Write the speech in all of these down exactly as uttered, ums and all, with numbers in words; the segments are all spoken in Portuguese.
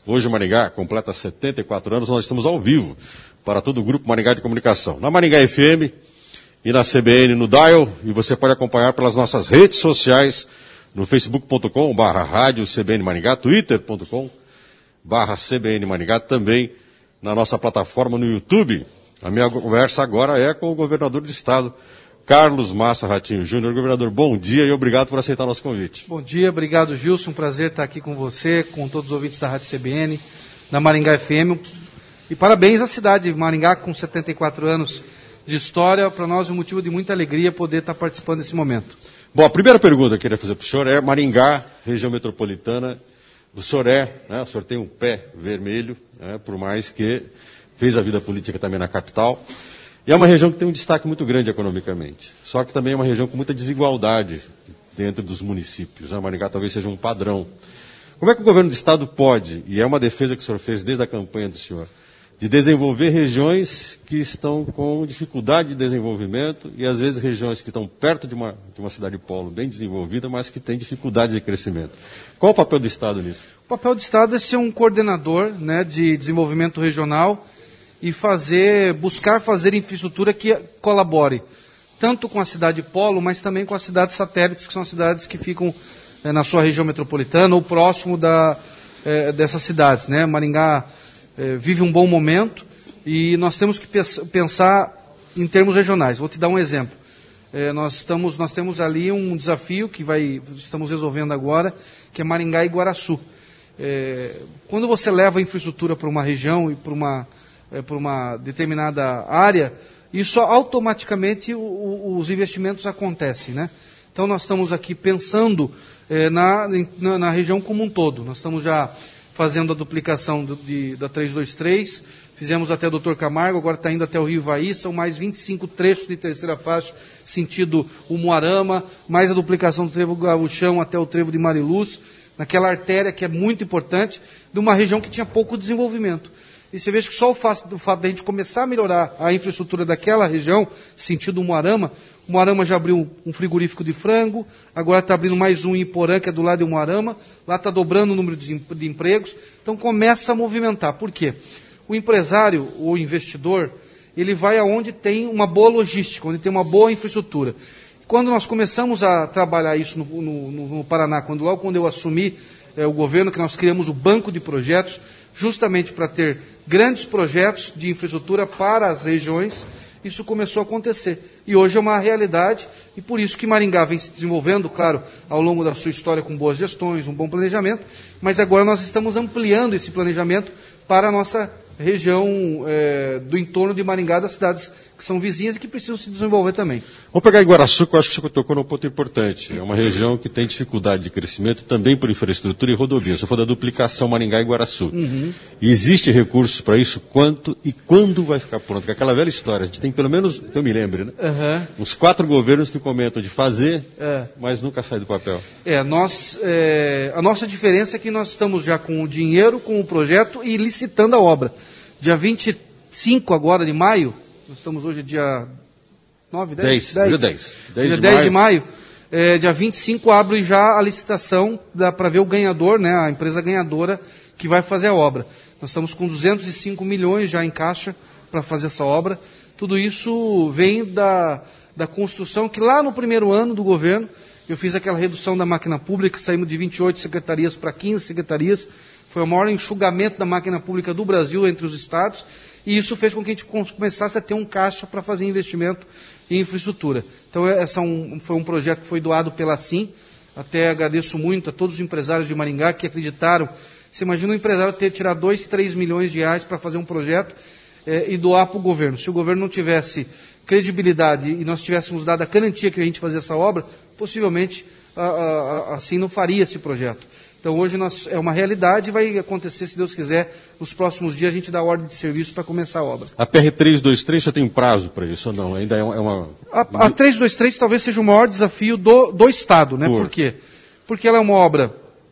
Hoje Maringá completa setenta e quatro anos, nós estamos ao vivo para todo o Grupo Maringá de Comunicação. Na Maringá F M e na C B N no Dial, e você pode acompanhar pelas nossas redes sociais, no facebook ponto com barra rádio C B N Maringá, twitter ponto com barra C B N Maringá, também na nossa plataforma no YouTube. A minha conversa agora é com o governador do estado, Carlos Massa Ratinho Júnior. Governador, bom dia e obrigado por aceitar nosso convite. Bom dia, obrigado, Gilson. Um prazer estar aqui com você, com todos os ouvintes da Rádio C B N, da Maringá F M. E parabéns à cidade de Maringá, com setenta e quatro anos de história. Para nós é um motivo de muita alegria poder estar participando desse momento. Bom, a primeira pergunta que eu queria fazer para o senhor é Maringá, região metropolitana. O senhor é, né, o senhor tem um pé vermelho, né, por mais que fez a vida política também na capital. E é uma região que tem um destaque muito grande economicamente. Só que também é uma região com muita desigualdade dentro dos municípios. A Maringá talvez seja um padrão. Como é que o governo do estado pode, e é uma defesa que o senhor fez desde a campanha do senhor, de desenvolver regiões que estão com dificuldade de desenvolvimento e às vezes regiões que estão perto de uma, de uma cidade polo bem desenvolvida, mas que têm dificuldade de crescimento? Qual o papel do estado nisso? O papel do estado é ser um coordenador, né, de desenvolvimento regional e fazer, buscar fazer infraestrutura que colabore tanto com a cidade polo, mas também com as cidades satélites, que são as cidades que ficam é, na sua região metropolitana ou próximo da, é, dessas cidades, né? Maringá é, vive um bom momento e nós temos que pensar em termos regionais. Vou te dar um exemplo. É, nós, estamos, nós temos ali um desafio que vai, estamos resolvendo agora, que é Maringá e Guaraçu. É, quando você leva a infraestrutura para uma região e para uma É, por uma determinada área, isso automaticamente o, o, os investimentos acontecem, né? Então nós estamos aqui pensando é, na, na, na região como um todo. Nós estamos já fazendo a duplicação do, de, da trezentos e vinte e três, fizemos até o doutor Camargo, agora está indo até o Rio Ivaí, são mais vinte e cinco trechos de terceira faixa, sentido Umuarama, mais a duplicação do trevo Gaúchão até o trevo de Mariluz, naquela artéria que é muito importante, de uma região que tinha pouco desenvolvimento. E você veja que só o fato, o fato de a gente começar a melhorar a infraestrutura daquela região, sentido Umuarama, Umuarama já abriu um frigorífico de frango, agora está abrindo mais um em Iporã, que é do lado de Umuarama, lá está dobrando o número de, de empregos, então começa a movimentar. Por quê? O empresário, o investidor, ele vai aonde tem uma boa logística, onde tem uma boa infraestrutura. Quando nós começamos a trabalhar isso no, no, no Paraná, quando, logo quando eu assumi é, o governo, que nós criamos o banco de projetos, justamente para ter grandes projetos de infraestrutura para as regiões, isso começou a acontecer. E hoje é uma realidade, e por isso que Maringá vem se desenvolvendo, claro, ao longo da sua história com boas gestões, um bom planejamento, mas agora nós estamos ampliando esse planejamento para a nossa região é, do entorno de Maringá, das cidades que são vizinhas e que precisam se desenvolver também. Vamos pegar Iguaraçu, que eu acho que você tocou num ponto importante. É uma região que tem dificuldade de crescimento também por infraestrutura e rodovias. Você falou da duplicação Maringá e Iguaraçu. Uhum. Existe recursos para isso? Quanto e quando vai ficar pronto? Porque aquela velha história, a gente tem pelo menos, que eu me lembre, né? Uhum. Uns quatro governos que comentam de fazer, é. mas nunca sai do papel. É, nós, é, a nossa diferença é que nós estamos já com o dinheiro, com o projeto e licitando a obra. Dia vinte e cinco agora de maio, nós estamos hoje dia nove, dez? dez. dez. Dia dez de maio, é, dia vinte e cinco abre já a licitação para ver o ganhador, né, a empresa ganhadora que vai fazer a obra. Nós estamos com duzentos e cinco milhões já em caixa para fazer essa obra. Tudo isso vem da, da construção que lá no primeiro ano do governo, eu fiz aquela redução da máquina pública, saímos de vinte e oito secretarias para quinze secretarias, foi o maior enxugamento da máquina pública do Brasil entre os estados, e isso fez com que a gente começasse a ter um caixa para fazer investimento em infraestrutura. Então, essa um, foi um projeto que foi doado pela Sim, até agradeço muito a todos os empresários de Maringá que acreditaram. Você imagina um empresário ter que tirar dois, três milhões de reais para fazer um projeto é, e doar para o governo. Se o governo não tivesse credibilidade e nós tivéssemos dado a garantia que a gente fazia essa obra, possivelmente a, a, a Sim não faria esse projeto. Então, hoje nós, é uma realidade e vai acontecer, se Deus quiser, nos próximos dias a gente dá ordem de serviço para começar a obra. A P R trezentos e vinte e três já tem um prazo para isso ou não? Ainda é uma... A, a trezentos e vinte e três talvez seja o maior desafio do, do Estado, né? Por? Por quê? Porque ela é uma obra,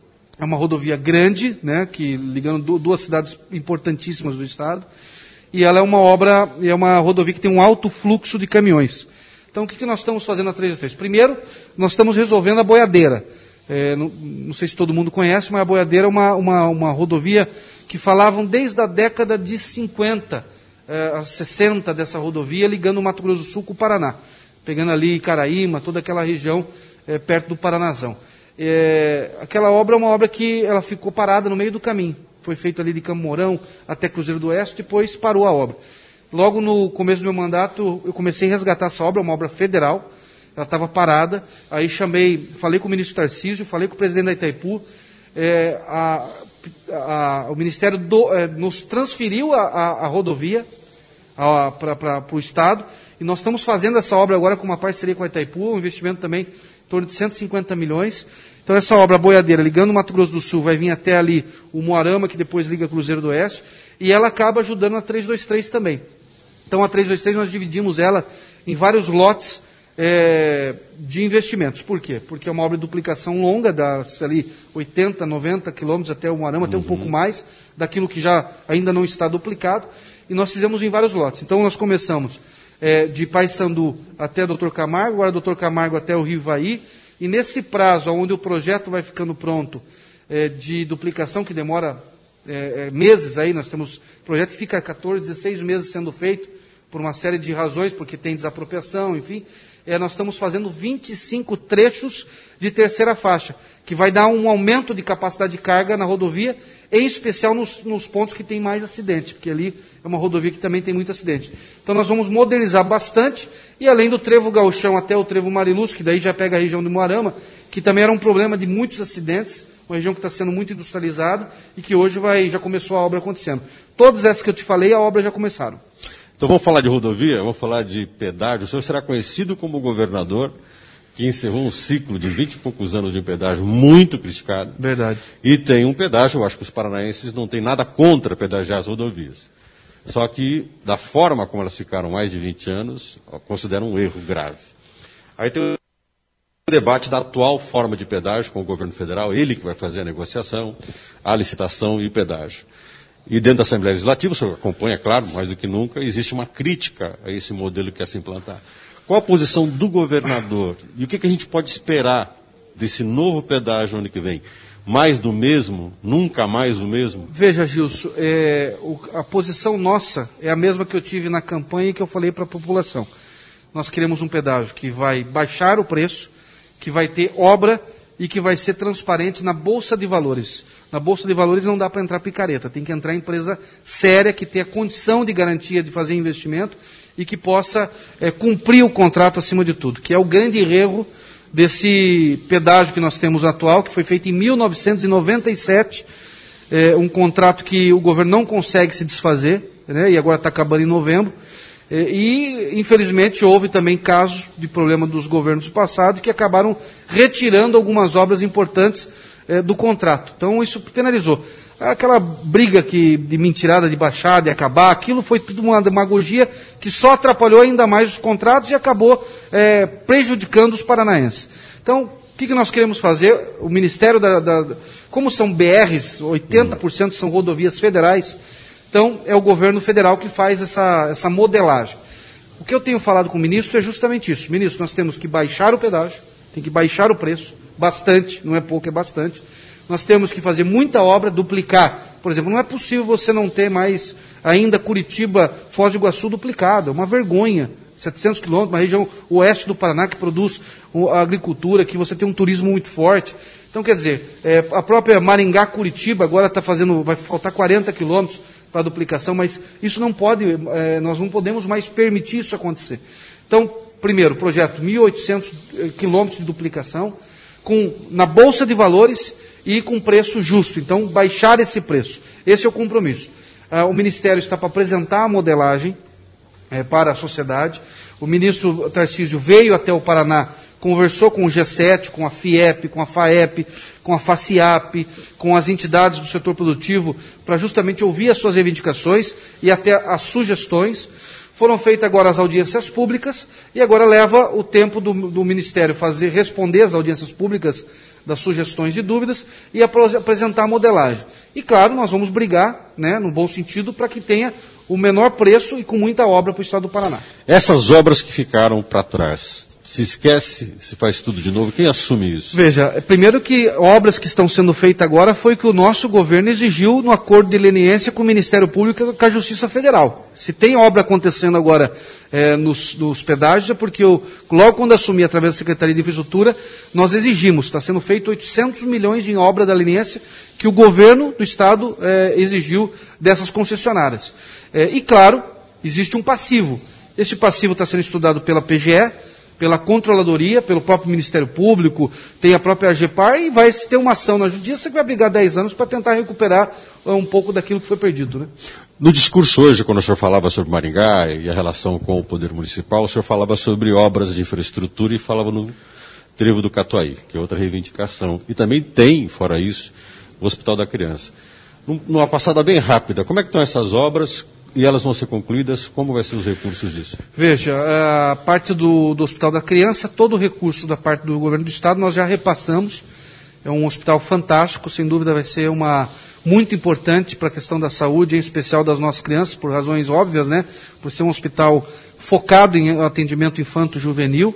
é uma rodovia grande, né? Que ligando duas cidades importantíssimas do Estado, e ela é uma obra, é uma rodovia que tem um alto fluxo de caminhões. Então, o que, que nós estamos fazendo na trezentos e vinte e três? Primeiro, nós estamos resolvendo a boiadeira. É, não, não sei se todo mundo conhece, mas a Boiadeira é uma, uma, uma rodovia que falavam desde a década de cinquenta, é, a sessenta dessa rodovia, ligando o Mato Grosso do Sul com o Paraná, pegando ali Caraíma, toda aquela região é, perto do Paranazão. É, aquela obra é uma obra que ela ficou parada no meio do caminho. Foi feito ali de Campo Mourão até Cruzeiro do Oeste, depois parou a obra. Logo no começo do meu mandato, eu comecei a resgatar essa obra, uma obra federal. Ela estava parada, aí chamei, falei com o ministro Tarcísio, falei com o presidente da Itaipu, é, a, a, o Ministério do, é, nos transferiu a, a, a rodovia para o Estado, e nós estamos fazendo essa obra agora com uma parceria com a Itaipu, um investimento também em torno de cento e cinquenta milhões. Então essa obra, a Boiadeira, ligando o Mato Grosso do Sul, vai vir até ali o Moarama, que depois liga Cruzeiro do Oeste, e ela acaba ajudando a trezentos e vinte e três também. Então a trezentos e vinte e três nós dividimos ela em vários lotes é, de investimentos. Por quê? Porque é uma obra de duplicação longa, dá ali oitenta, noventa quilômetros até o Moarama, uhum. até um pouco mais daquilo que já ainda não está duplicado, e nós fizemos em vários lotes. Então nós começamos é, de Paissandu até doutor Camargo, agora doutor Camargo até o Rio Ivaí, e nesse prazo, onde o projeto vai ficando pronto é, de duplicação, que demora é, é, meses aí, nós temos projeto que fica quatorze, dezesseis meses sendo feito, por uma série de razões, porque tem desapropriação, enfim, é, nós estamos fazendo vinte e cinco trechos de terceira faixa, que vai dar um aumento de capacidade de carga na rodovia, em especial nos, nos pontos que tem mais acidente, porque ali é uma rodovia que também tem muito acidente. Então nós vamos modernizar bastante, e além do Trevo Gauchão até o Trevo Mariluz, que daí já pega a região do Moarama, que também era um problema de muitos acidentes, uma região que está sendo muito industrializada, e que hoje vai, já começou a obra acontecendo. Todas essas que eu te falei, a obra já começaram. Então vamos falar de rodovia, vamos falar de pedágio. O senhor será conhecido como governador que encerrou um ciclo de vinte e poucos anos de pedágio muito criticado. Verdade. E tem um pedágio, eu acho que os paranaenses não têm nada contra pedagiar as rodovias. Só que, da forma como elas ficaram mais de vinte anos, consideram um erro grave. Aí tem o debate da atual forma de pedágio com o governo federal, ele que vai fazer a negociação, a licitação e o pedágio. E dentro da Assembleia Legislativa, o senhor acompanha, claro, mais do que nunca, existe uma crítica a esse modelo que quer se implantar. Qual a posição do governador? E o que, que a gente pode esperar desse novo pedágio ano que vem? Mais do mesmo? Nunca mais o mesmo? Veja, Gilson, é, o, a posição nossa é a mesma que eu tive na campanha e que eu falei para a população. Nós queremos um pedágio que vai baixar o preço, que vai ter obra e que vai ser transparente na Bolsa de Valores. Na Bolsa de Valores não dá para entrar picareta, tem que entrar empresa séria, que tenha condição de garantia de fazer investimento e que possa é, cumprir o contrato acima de tudo, que é o grande erro desse pedágio que nós temos atual, que foi feito em mil novecentos e noventa e sete, é, um contrato que o governo não consegue se desfazer, né, e agora está acabando em novembro, é, e infelizmente houve também casos de problema dos governos passados que acabaram retirando algumas obras importantes é, do contrato. Então isso penalizou. Aquela briga que, de mentirada de baixar, de acabar, aquilo foi tudo uma demagogia que só atrapalhou ainda mais os contratos e acabou é, prejudicando os paranaenses. Então, o que, que nós queremos fazer? O Ministério da, da... Como são B Rs, oitenta por cento são rodovias federais, então é o governo federal que faz essa, essa modelagem. O que eu tenho falado com o ministro é justamente isso. Ministro, nós temos que baixar o pedágio, tem que baixar o preço, bastante, não é pouco, é bastante. Nós temos que fazer muita obra, duplicar. Por exemplo, não é possível você não ter mais ainda Curitiba, Foz do Iguaçu duplicado. É uma vergonha. setecentos quilômetros, uma região oeste do Paraná que produz a agricultura, que você tem um turismo muito forte. Então, quer dizer, é, a própria Maringá-Curitiba agora está fazendo, vai faltar quarenta quilômetros para a duplicação, mas isso não pode, é, nós não podemos mais permitir isso acontecer. Então, primeiro, projeto mil e oitocentos quilômetros de duplicação, com, na Bolsa de Valores e com preço justo. Então, baixar esse preço. Esse é o compromisso. Ah, o Ministério está para apresentar a modelagem é, para a sociedade. O ministro Tarcísio veio até o Paraná, conversou com o G sete, com a FIEP, com a FAEP, com a FACIAP, com as entidades do setor produtivo, para justamente ouvir as suas reivindicações e até as sugestões. Foram feitas agora as audiências públicas e agora leva o tempo do, do Ministério fazer, responder às audiências públicas das sugestões e dúvidas e apresentar a modelagem. E claro, nós vamos brigar, né, no bom sentido, para que tenha o menor preço e com muita obra para o Estado do Paraná. Essas obras que ficaram para trás, Se esquece, se faz tudo de novo, quem assume isso? Veja, primeiro que obras que estão sendo feitas agora foi que o nosso governo exigiu no acordo de leniência com o Ministério Público e com a Justiça Federal. Se tem obra acontecendo agora é, nos, nos pedágios, é porque eu, logo quando assumi através da Secretaria de Infraestrutura, nós exigimos, está sendo feito oitocentos milhões em obra da leniência que o governo do Estado é, exigiu dessas concessionárias. É, e claro, existe um passivo. Esse passivo está sendo estudado pela P G E, pela Controladoria, pelo próprio Ministério Público, tem a própria AGEPAR e vai ter uma ação na Justiça que vai brigar dez anos para tentar recuperar um pouco daquilo que foi perdido, né? No discurso hoje, quando o senhor falava sobre Maringá e a relação com o Poder Municipal, o senhor falava sobre obras de infraestrutura e falava no Trevo do Catuaí, que é outra reivindicação. E também tem, fora isso, o Hospital da Criança. Numa passada bem rápida, como é que estão essas obras? E elas vão ser concluídas? Como vai ser os recursos disso? Veja, a parte do, do Hospital da Criança, todo o recurso da parte do governo do Estado nós já repassamos. É um hospital fantástico, sem dúvida vai ser uma muito importante para a questão da saúde, em especial das nossas crianças, por razões óbvias, né? Por ser um hospital focado em atendimento infanto-juvenil.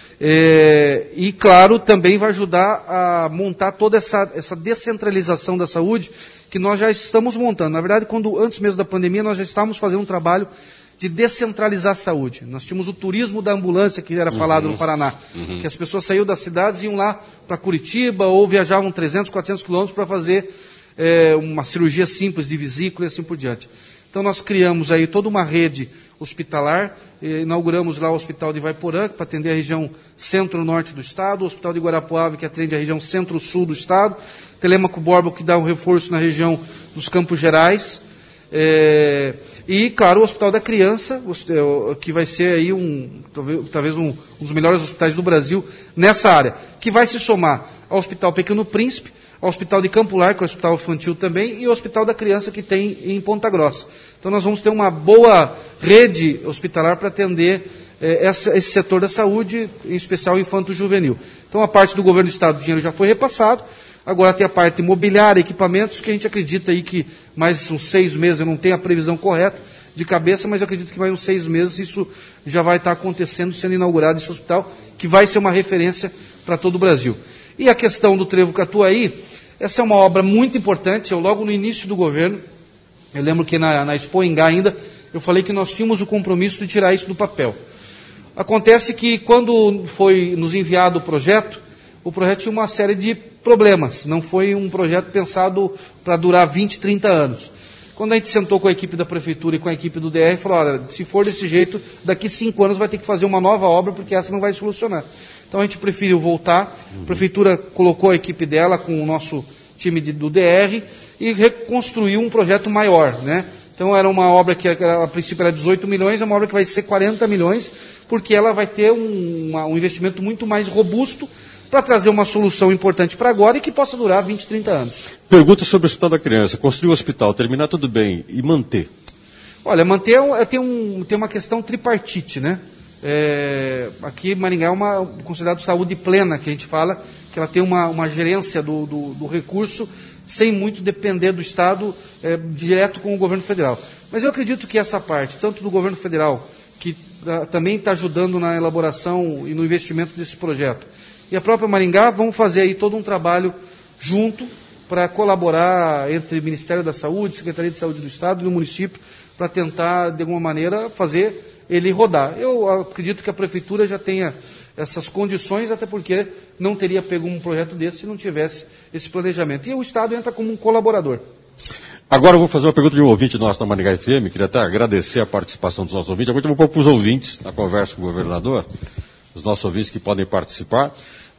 É, e, claro, também vai ajudar a montar toda essa, essa descentralização da saúde que nós já estamos montando. Na verdade, quando, antes mesmo da pandemia, nós já estávamos fazendo um trabalho de descentralizar a saúde. Nós tínhamos o turismo da ambulância, que era falado uhum. no Paraná, uhum. que as pessoas saíam das cidades e iam lá para Curitiba ou viajavam trezentos, quatrocentos quilômetros para fazer é, uma cirurgia simples de vesícula e assim por diante. Então, nós criamos aí toda uma rede hospitalar, eh, inauguramos lá o Hospital de Ivaiporã, para atender a região centro-norte do Estado, o Hospital de Guarapuava, que atende a região centro-sul do Estado, Telêmaco Borba, que dá um reforço na região dos Campos Gerais, eh, e, claro, o Hospital da Criança, que vai ser aí um, talvez, talvez um, um dos melhores hospitais do Brasil nessa área, que vai se somar ao Hospital Pequeno Príncipe, ao Hospital de Campo Largo, que é o Hospital Infantil também, e o Hospital da Criança, que tem em Ponta Grossa. Então, nós vamos ter uma boa rede hospitalar para atender eh, essa, esse setor da saúde, em especial infanto-juvenil. Então, a parte do governo do Estado, o dinheiro já foi repassado, agora tem a parte imobiliária, equipamentos, que a gente acredita aí que mais uns seis meses, eu não tenho a previsão correta de cabeça, mas eu acredito que mais uns seis meses isso já vai estar acontecendo, sendo inaugurado esse hospital, que vai ser uma referência para todo o Brasil. E a questão do Trevo Catuaí, essa é uma obra muito importante. Eu, logo no início do governo, eu lembro que na, na Expo Engá ainda, eu falei que nós tínhamos o compromisso de tirar isso do papel. Acontece que quando foi nos enviado o projeto, o projeto tinha uma série de problemas. Não foi um projeto pensado para durar vinte, trinta anos. Quando a gente sentou com a equipe da Prefeitura e com a equipe do D R, falou, olha, se for desse jeito, daqui cinco anos vai ter que fazer uma nova obra, porque essa não vai solucionar. Então a gente preferiu voltar, a Prefeitura colocou a equipe dela com o nosso time de, do D R e reconstruiu um projeto maior, né? Então era uma obra que a, a princípio era dezoito milhões, é uma obra que vai ser quarenta milhões, porque ela vai ter um, uma, um investimento muito mais robusto para trazer uma solução importante para agora e que possa durar vinte, trinta anos. Pergunta sobre o Hospital da Criança. Construir o hospital, terminar tudo bem e manter? Olha, manter tem, um, tem uma questão tripartite, né? É, aqui em Maringá é uma, considerado saúde plena, que a gente fala, que ela tem uma, uma gerência do, do, do recurso sem muito depender do Estado, é, direto com o governo federal. Mas eu acredito que essa parte, tanto do governo federal, que a, também está ajudando na elaboração e no investimento desse projeto, e a própria Maringá, vão fazer aí todo um trabalho junto para colaborar entre o Ministério da Saúde, Secretaria de Saúde do Estado e o município, para tentar, de alguma maneira, fazer ele rodar. Eu acredito que a Prefeitura já tenha essas condições, até porque não teria pego um projeto desse se não tivesse esse planejamento. E o Estado entra como um colaborador. Agora eu vou fazer uma pergunta de um ouvinte nosso na Maringá F M, queria até agradecer a participação dos nossos ouvintes. Agora eu vou pôr para os ouvintes, na conversa com o governador, os nossos ouvintes que podem participar.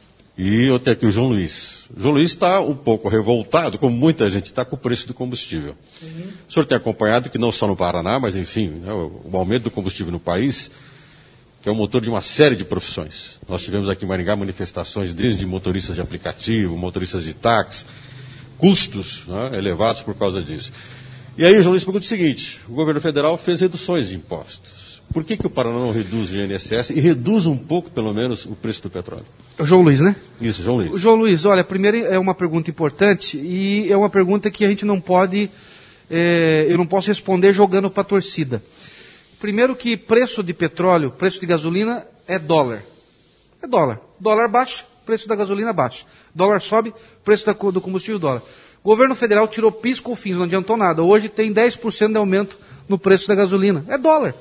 E eu tenho aqui o João Luiz. O João Luiz está um pouco revoltado, como muita gente está, com o preço do combustível. Uhum. O senhor tem acompanhado que não só no Paraná, mas enfim, né, o, o aumento do combustível no país, que é o motor de uma série de profissões. Nós tivemos aqui em Maringá manifestações desde motoristas de aplicativo, motoristas de táxi, custos, né, elevados por causa disso. E aí o João Luiz pergunta o seguinte, o governo federal fez reduções de impostos. Por que, que o Paraná não reduz o I N S S e reduz um pouco, pelo menos, o preço do petróleo? O João Luiz, né? Isso, João Luiz. O João Luiz, olha, primeiro é uma pergunta importante e é uma pergunta que a gente não pode, é, eu não posso responder jogando para a torcida. Primeiro que preço de petróleo, preço de gasolina é dólar. É dólar. Dólar baixa, preço da gasolina baixa. Dólar sobe, preço da, do combustível dólar. O governo federal tirou P I S, COFINS, não adiantou nada. Hoje tem dez por cento de aumento no preço da gasolina. É dólar.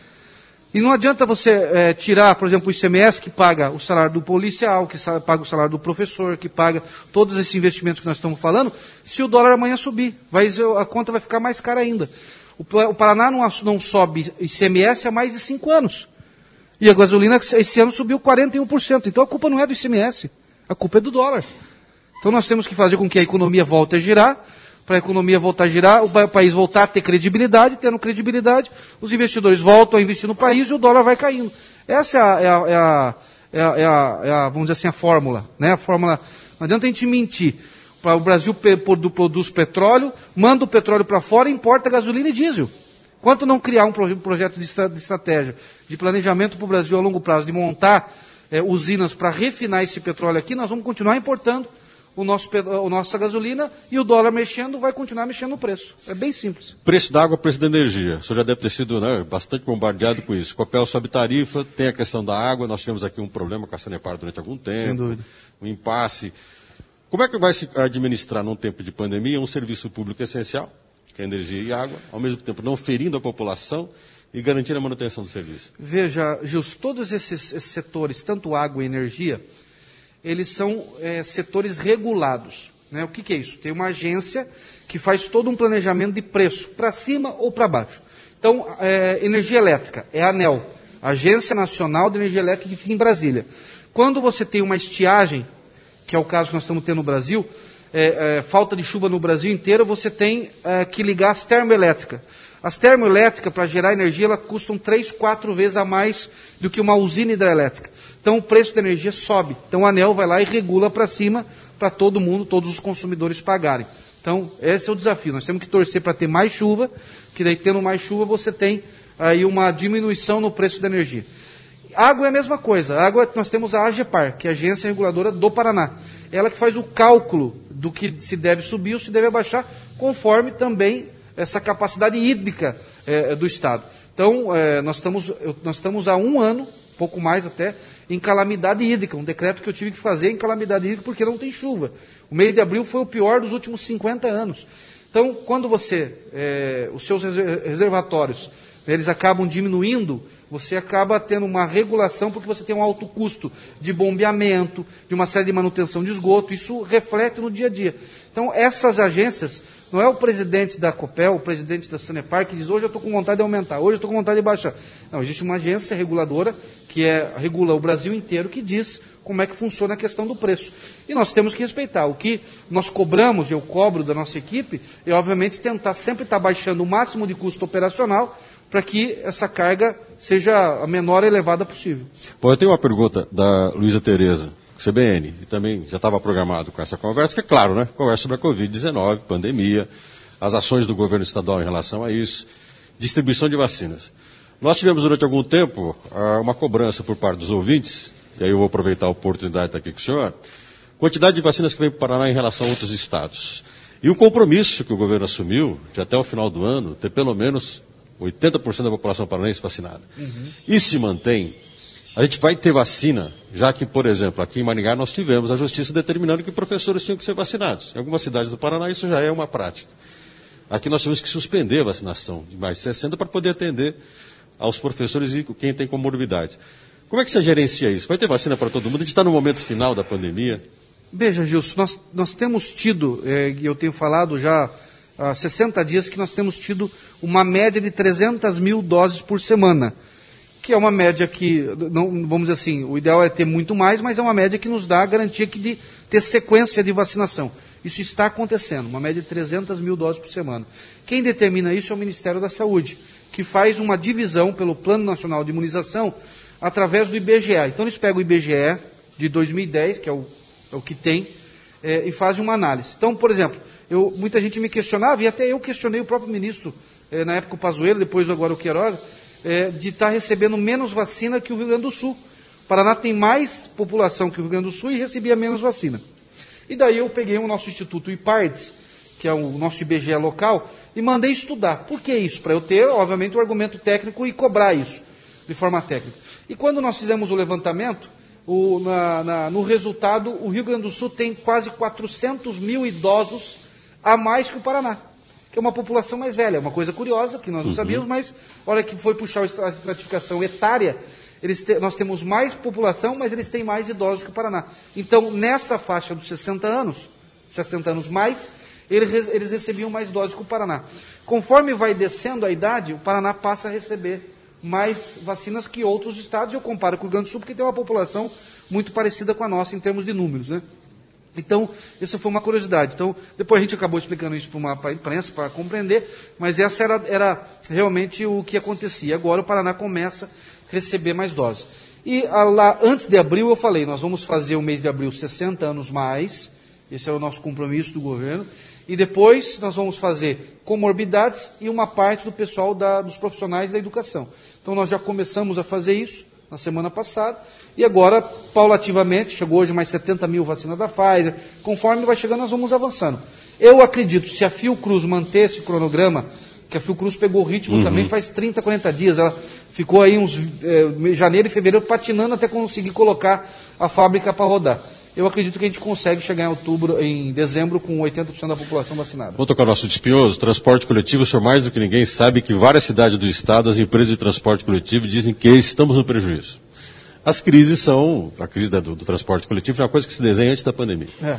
E não adianta você é, tirar, por exemplo, o I C M S, que paga o salário do policial, que paga o salário do professor, que paga todos esses investimentos que nós estamos falando, se o dólar amanhã subir. Vai, a conta vai ficar mais cara ainda. O, o Paraná não, não sobe I C M S há mais de cinco anos. E a gasolina esse ano subiu quarenta e um por cento. Então a culpa não é do I C M S, a culpa é do dólar. Então nós temos que fazer com que a economia volte a girar. Para a economia voltar a girar, o país voltar a ter credibilidade, tendo credibilidade, os investidores voltam a investir no país e o dólar vai caindo. Essa é a, é a, é a, é a, é a, é a vamos dizer assim, a fórmula. Né? A fórmula. Não adianta a gente mentir. O Brasil produz petróleo, manda o petróleo para fora e importa gasolina e diesel. Quanto não criar um projeto de estratégia, de planejamento para o Brasil a longo prazo, de montar é, usinas para refinar esse petróleo aqui, nós vamos continuar importando o nosso, a nossa gasolina e o dólar mexendo vai continuar mexendo no preço. É bem simples. Preço da água, preço da energia. O senhor já deve ter sido né, bastante bombardeado com isso. Copel sobe tarifa, tem a questão da água, nós tivemos aqui um problema com a Sanepar durante algum tempo. Sem dúvida. Um impasse. Como é que vai se administrar num tempo de pandemia um serviço público essencial, que é energia e água, ao mesmo tempo não ferindo a população e garantindo a manutenção do serviço? Veja, Gilson, todos esses, esses setores, tanto água e energia, eles são é, setores regulados. Né? O que, que é isso? Tem uma agência que faz todo um planejamento de preço, para cima ou para baixo. Então, é, energia elétrica, é a ANEEL, Agência Nacional de Energia Elétrica, que fica em Brasília. Quando você tem uma estiagem, que é o caso que nós estamos tendo no Brasil, é, é, falta de chuva no Brasil inteiro, você tem é, que ligar as termoelétricas. As termoelétricas, para gerar energia, elas custam três, quatro vezes a mais do que uma usina hidrelétrica. Então, o preço da energia sobe. Então, a ANEEL vai lá e regula para cima, para todo mundo, todos os consumidores pagarem. Então, esse é o desafio. Nós temos que torcer para ter mais chuva, que daí, tendo mais chuva, você tem aí uma diminuição no preço da energia. Água é a mesma coisa. Água, nós temos a AGEPAR, que é a Agência Reguladora do Paraná. Ela que faz o cálculo do que se deve subir ou se deve abaixar, conforme também essa capacidade hídrica é, do Estado. Então, é, nós, estamos, nós estamos há um ano, pouco mais até, em calamidade hídrica. Um decreto que eu tive que fazer em calamidade hídrica porque não tem chuva. O mês de abril foi o pior dos últimos cinquenta anos. Então, quando você, é, os seus reservatórios, eles acabam diminuindo, você acaba tendo uma regulação porque você tem um alto custo de bombeamento, de uma série de manutenção de esgoto, isso reflete no dia a dia. Então, essas agências, não é o presidente da Copel, o presidente da Sanepar, que diz, hoje eu estou com vontade de aumentar, hoje eu estou com vontade de baixar. Não, existe uma agência reguladora, que é, regula o Brasil inteiro, que diz como é que funciona a questão do preço. E nós temos que respeitar. O que nós cobramos, eu cobro da nossa equipe, é, obviamente, tentar sempre estar baixando o máximo de custo operacional, para que essa carga seja a menor elevada possível. Bom, eu tenho uma pergunta da Luísa Tereza, C B N, e também já estava programado com essa conversa, que é claro, né? Conversa sobre a covid dezenove, pandemia, as ações do governo estadual em relação a isso, distribuição de vacinas. Nós tivemos durante algum tempo uma cobrança por parte dos ouvintes, e aí eu vou aproveitar a oportunidade de estar aqui com o senhor, quantidade de vacinas que vem para o Paraná em relação a outros estados. E o compromisso que o governo assumiu, de até o final do ano, ter pelo menos oitenta por cento da população paranaense vacinada. Uhum. E se mantém, a gente vai ter vacina, já que, por exemplo, aqui em Maringá nós tivemos a justiça determinando que professores tinham que ser vacinados. Em algumas cidades do Paraná isso já é uma prática. Aqui nós temos que suspender a vacinação de mais de sessenta para poder atender aos professores e quem tem comorbidades. Como é que você gerencia isso? Vai ter vacina para todo mundo? A gente está no momento final da pandemia. Veja, Gilson, nós, nós temos tido, e é, eu tenho falado já há sessenta dias que nós temos tido uma média de trezentas mil doses por semana, que é uma média que, não, vamos dizer assim, o ideal é ter muito mais, mas é uma média que nos dá a garantia que de ter sequência de vacinação. Isso está acontecendo, uma média de trezentas mil doses por semana. Quem determina isso é o Ministério da Saúde, que faz uma divisão pelo Plano Nacional de Imunização através do I B G E. Então eles pegam o I B G E de dois mil e dez, que é o, é o que tem, é, e fazem uma análise. Então, por exemplo, Eu, muita gente me questionava, e até eu questionei o próprio ministro, eh, na época o Pazuello, depois agora o Queiroga, eh, de estar tá recebendo menos vacina que o Rio Grande do Sul. O Paraná tem mais população que o Rio Grande do Sul e recebia menos vacina. E daí eu peguei o nosso Instituto IPARDES, que é o nosso I B G E local, e mandei estudar. Por que isso? Para eu ter, obviamente, o argumento técnico e cobrar isso, de forma técnica. E quando nós fizemos o levantamento, o, na, na, no resultado, o Rio Grande do Sul tem quase quatrocentos mil idosos a mais que o Paraná, que é uma população mais velha. É uma coisa curiosa, que nós não uhum. sabíamos, mas olha que foi puxar a estratificação etária, eles te, nós temos mais população, mas eles têm mais idosos que o Paraná. Então, nessa faixa dos sessenta anos, sessenta anos mais, eles, eles recebiam mais doses que o Paraná. Conforme vai descendo a idade, o Paraná passa a receber mais vacinas que outros estados. Eu comparo com o Rio Grande do Sul, porque tem uma população muito parecida com a nossa em termos de números, né? Então, essa foi uma curiosidade. Então, depois a gente acabou explicando isso para a imprensa, para compreender, mas essa era, era realmente o que acontecia. Agora o Paraná começa a receber mais doses. E a, lá, antes de abril, eu falei, nós vamos fazer o mês de abril sessenta anos mais, esse é o nosso compromisso do governo, e depois nós vamos fazer comorbidades e uma parte do pessoal da, dos profissionais da educação. Então, nós já começamos a fazer isso na semana passada, e agora, paulativamente, chegou hoje mais setenta mil vacinas da Pfizer, conforme vai chegando, nós vamos avançando. Eu acredito, se a Fiocruz manter esse cronograma, que a Fiocruz pegou o ritmo uhum. também faz trinta, quarenta dias, ela ficou aí uns é, janeiro e fevereiro patinando até conseguir colocar a fábrica para rodar. Eu acredito que a gente consegue chegar em outubro, em dezembro, com oitenta por cento da população vacinada. Vou tocar o nosso espinhoso, transporte coletivo, o senhor mais do que ninguém sabe que várias cidades do estado, as empresas de transporte coletivo dizem que estamos no prejuízo. As crises são, a crise do, do transporte coletivo é uma coisa que se desenha antes da pandemia. É.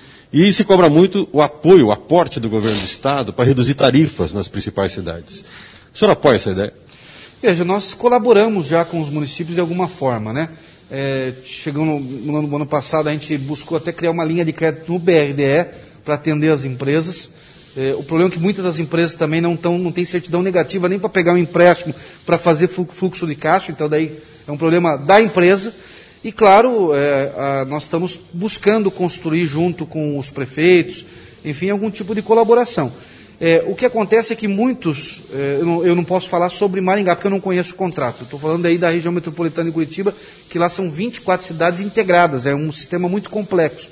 E se cobra muito o apoio, o aporte do governo do estado para reduzir tarifas nas principais cidades. O senhor apoia essa ideia? Veja, nós colaboramos já com os municípios de alguma forma, né? É, chegando no, no ano passado, a gente buscou até criar uma linha de crédito no B R D E para atender as empresas. É, o problema é que muitas das empresas também não, tão, não têm certidão negativa nem para pegar um empréstimo para fazer fluxo de caixa, então daí é um problema da empresa. E claro, é, a, nós estamos buscando construir junto com os prefeitos, enfim, algum tipo de colaboração. É, o que acontece é que muitos, é, eu, não, eu não posso falar sobre Maringá, porque eu não conheço o contrato. Estou falando aí da região metropolitana de Curitiba, que lá são vinte e quatro cidades integradas, é um sistema muito complexo.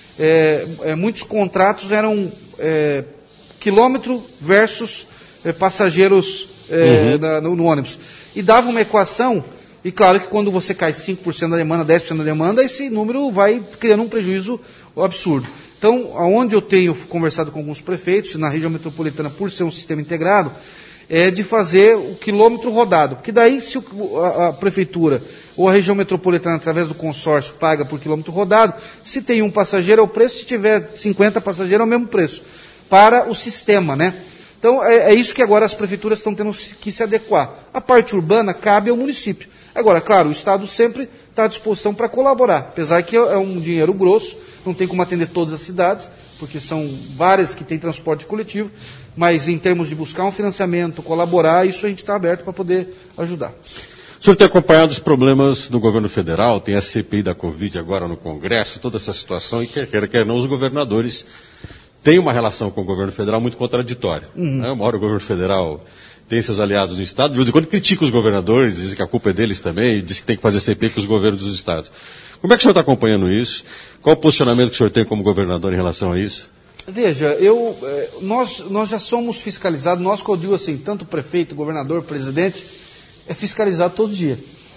É, é, muitos contratos eram é, quilômetro versus é, passageiros é, uhum. da, no, no ônibus. E dava uma equação, e claro que quando você cai cinco por cento da demanda, dez por cento da demanda, esse número vai criando um prejuízo absurdo. Então, aonde eu tenho conversado com alguns prefeitos, na região metropolitana, por ser um sistema integrado, é de fazer o quilômetro rodado. Porque daí, se o, a, a prefeitura ou a região metropolitana, através do consórcio, paga por quilômetro rodado, se tem um passageiro é o preço, se tiver cinquenta passageiros é o mesmo preço, para o sistema, né? Então, é, é isso que agora as prefeituras estão tendo que se adequar. A parte urbana cabe ao município. Agora, claro, o Estado sempre está à disposição para colaborar, apesar que é um dinheiro grosso, não tem como atender todas as cidades, porque são várias que têm transporte coletivo, mas em termos de buscar um financiamento, colaborar, isso a gente está aberto para poder ajudar. O senhor tem acompanhado os problemas do governo federal, tem a C P I da Covid agora no Congresso, toda essa situação, e quer queira, quer não, os governadores têm uma relação com o governo federal muito contraditória. Uhum. Né? Uma hora o governo federal tem seus aliados no Estado, de vez em quando critica os governadores, diz que a culpa é deles também, diz que tem que fazer C P I com os governos dos estados. Como é que o senhor está acompanhando isso? Qual o posicionamento que o senhor tem como governador em relação a isso? Veja, eu, nós, nós já somos fiscalizados, nós que eu digo assim, tanto prefeito, governador, presidente, é fiscalizado todo dia.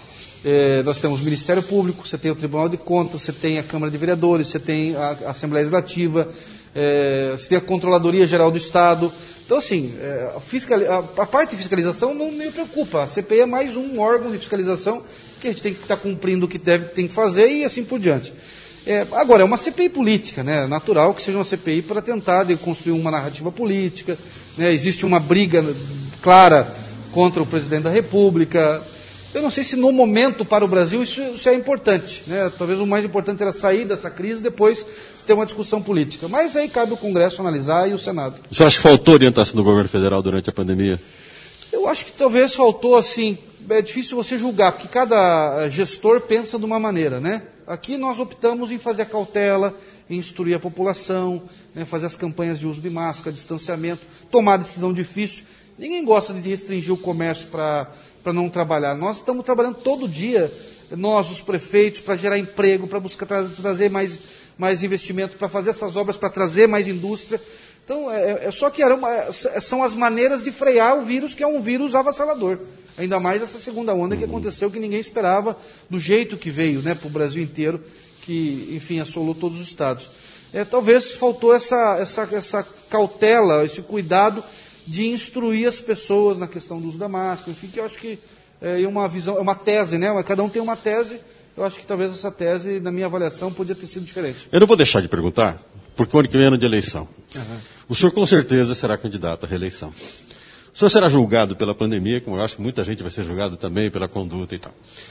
É, nós temos o Ministério Público, você tem o Tribunal de Contas, você tem a Câmara de Vereadores, você tem a, a Assembleia Legislativa, é, você tem a Controladoria Geral do Estado. Então, assim, é, a, fiscal, a, a parte de fiscalização não me preocupa. A C P I é mais um órgão de fiscalização que a gente tem que estar cumprindo o que deve, tem que fazer e assim por diante. É, agora, é uma C P I política, né? É natural que seja uma C P I para tentar de construir uma narrativa política, né? Existe uma briga clara contra o presidente da República. Eu não sei se no momento para o Brasil isso, isso é importante, né? Talvez o mais importante era sair dessa crise, depois ter uma discussão política. Mas aí cabe o Congresso analisar e o Senado. O senhor acha que faltou orientação do governo federal durante a pandemia? Eu acho que talvez faltou, assim, é difícil você julgar, porque cada gestor pensa de uma maneira, né? Aqui nós optamos em fazer a cautela, em instruir a população, né, fazer as campanhas de uso de máscara, distanciamento, tomar decisão difícil. Ninguém gosta de restringir o comércio para para não trabalhar. Nós estamos trabalhando todo dia, nós, os prefeitos, para gerar emprego, para buscar tra trazer mais, mais investimento, para fazer essas obras, para trazer mais indústria. Então, é, é só que era uma, são as maneiras de frear o vírus, que é um vírus avassalador. Ainda mais essa segunda onda uhum. que aconteceu, que ninguém esperava, do jeito que veio, né, para o Brasil inteiro, que, enfim, assolou todos os estados. É, talvez faltou essa, essa, essa cautela, esse cuidado de instruir as pessoas na questão do uso da máscara, enfim, que eu acho que é uma visão, é uma tese, né? Cada um tem uma tese, eu acho que talvez essa tese, na minha avaliação, podia ter sido diferente. Eu não vou deixar de perguntar, porque o ano que vem é ano de eleição. Uhum. O senhor com certeza será candidato à reeleição. O senhor será julgado pela pandemia, como eu acho que muita gente vai ser julgado também pela conduta e tal.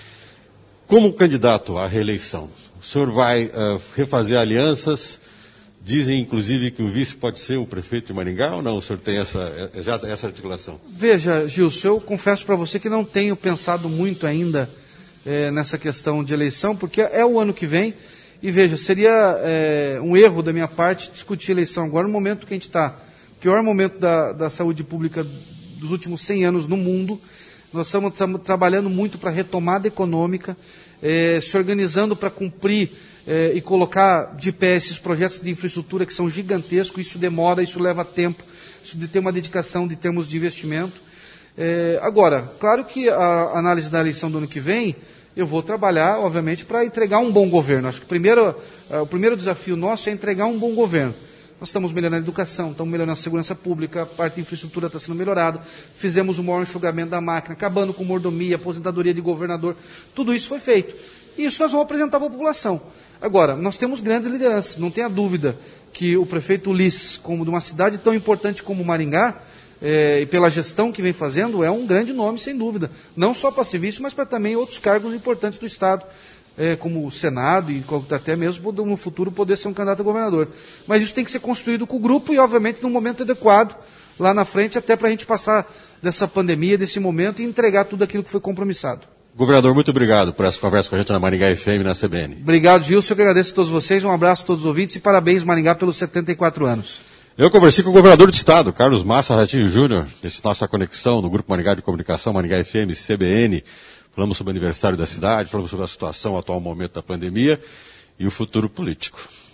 Como candidato à reeleição, o senhor vai uh, refazer alianças? Dizem, inclusive, que o vice pode ser o prefeito de Maringá ou não? O senhor tem essa, já, essa articulação? Veja, Gilson, eu confesso para você que não tenho pensado muito ainda é, nessa questão de eleição, porque é o ano que vem, e veja, seria é, um erro da minha parte discutir eleição agora, no momento que a gente está, pior momento da, da saúde pública dos últimos cem anos no mundo. Nós estamos, estamos trabalhando muito para a retomada econômica, é, se organizando para cumprir é, e colocar de pé esses projetos de infraestrutura que são gigantescos. Isso demora, isso leva tempo, isso de ter uma dedicação de termos de investimento. É, agora, claro que a análise da eleição do ano que vem, eu vou trabalhar, obviamente, para entregar um bom governo. Acho que primeiro, o primeiro desafio nosso é entregar um bom governo. Nós estamos melhorando a educação, estamos melhorando a segurança pública, a parte de infraestrutura está sendo melhorada, fizemos o maior enxugamento da máquina, acabando com mordomia, aposentadoria de governador, tudo isso foi feito. E isso nós vamos apresentar para a população. Agora, nós temos grandes lideranças, não tenha dúvida que o prefeito Ulisses, como de uma cidade tão importante como Maringá, é, e pela gestão que vem fazendo, é um grande nome, sem dúvida. Não só para serviço, mas para também outros cargos importantes do Estado. É, como o Senado e até mesmo no futuro poder ser um candidato a governador. Mas isso tem que ser construído com o grupo e, obviamente, num momento adequado, lá na frente, até para a gente passar dessa pandemia, desse momento, e entregar tudo aquilo que foi compromissado. Governador, muito obrigado por essa conversa com a gente na Maringá F M e na C B N. Obrigado, Gilson. Eu agradeço a todos vocês. Um abraço a todos os ouvintes e parabéns, Maringá, pelos setenta e quatro anos. Eu conversei com o governador do Estado, Carlos Massa Ratinho Júnior, nessa nossa conexão no Grupo Maringá de Comunicação, Maringá F M e C B N. Falamos sobre o aniversário da cidade, falamos sobre a situação, o atual momento da pandemia e o futuro político.